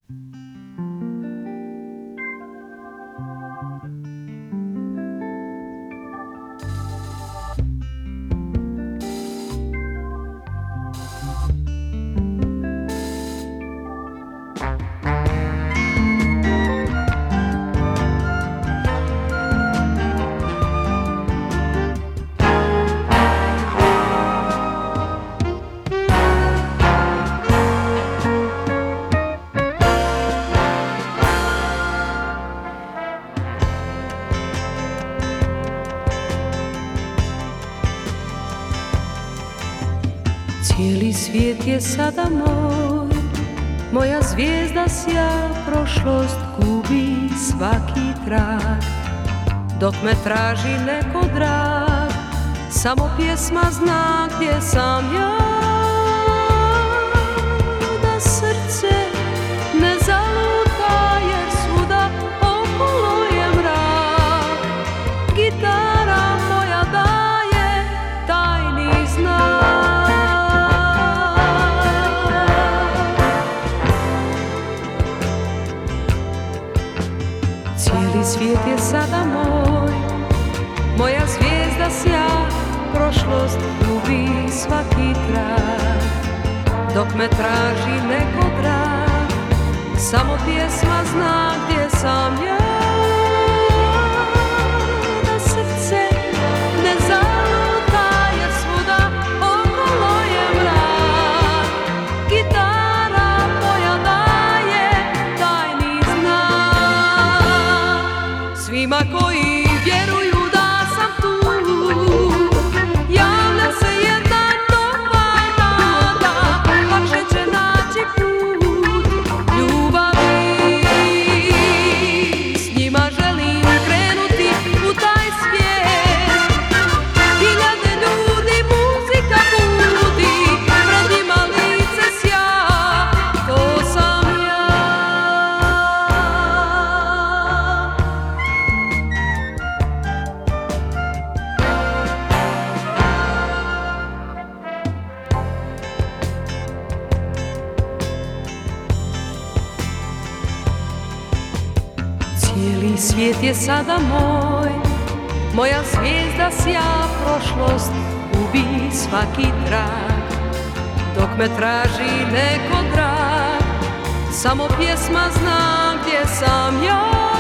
Cijeli svijet je sada moj, moja zvijezda sja, prošlost gubi svaki trag. Dok me traži neko drag, samo pjesma zna gdje sam ja. Da srce ne zaluta jer svuda okolo je mrak. Gitara moja daje tajni znak. Cijeli svijet je sada moj, moja zvijezda sja, prošlost gubi svaki trag. Dok me traži neko drag, samo pjesma zna gdje sam ja. Da srce ne zaluta jer svuda okolo je mrak. Gitara moja daje tajni znak. Svima koji vjeruju da sam tu, javlja se jedna nova nada, lakše će naći put ljubavi. S njima želim krenuti u taj svijet, hiljade ljudi muzika budi, pred njima lice sja, to sam ja. Cijeli svijet je sada moj, moja zvijezda sja, prošlost gubi svaki trag. Dok me traži neko drag, samo pjesma zna gdje sam ja.